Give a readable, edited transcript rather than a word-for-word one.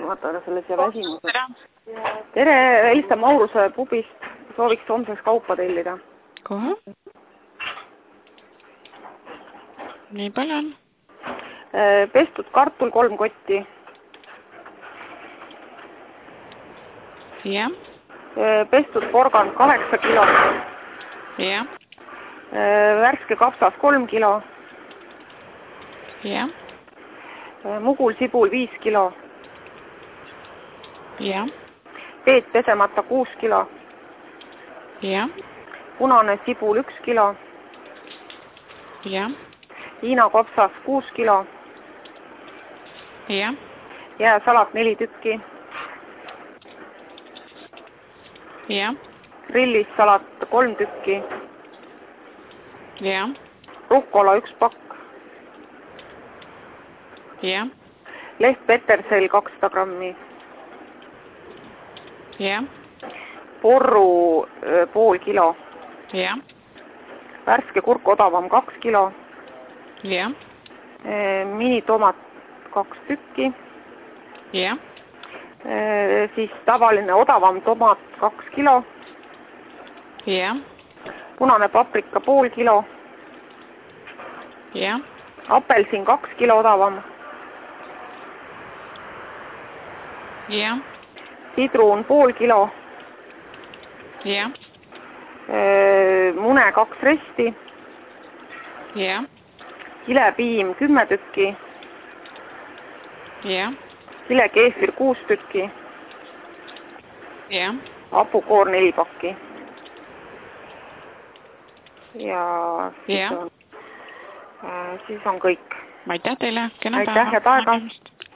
vaata selle siia väsimuse. Tere, helista Mauruse pubist. Sooviks homseks kaupa tellida. Kohe. Nii palju on. Pestud kartul 3 kotti. Jah. Pestud porgand 8 kilo. Jah. Värske kapsas 3 kilo. Jah. Mugul sibul 5 kilo. Jah. Peet pesemata 6 kilo. Jah. Punane sibul 1 kilo. Jah. Hiina kopsas 6 kilo. Jah. Jääsalat 4 tükki. Jah. Grillissalat 3 tükki. Jah. Rukola 1 pakk. Jah. Leht petersell 200 grammi. Jah. Porru pool kilo. Jah. Värske kurk odavam 2 kilo. Jah. Minitomat 2 tükki. Jah. Siis tavaline odavam tomat 2 kilo. Jah. Punane paprika pool kilo. Jah. Apelsin 2 kilo odavam. Jah. Sidrun pool kilo. Jah. Mune 2 resti. Jah. Kilepiim 10 tükki. Jah. Kilekeefir 6 tükki. Jah. Hapukoor 4 pakki. Ja siis on kõik. Aitäh teile, kena Aitäh, head aega.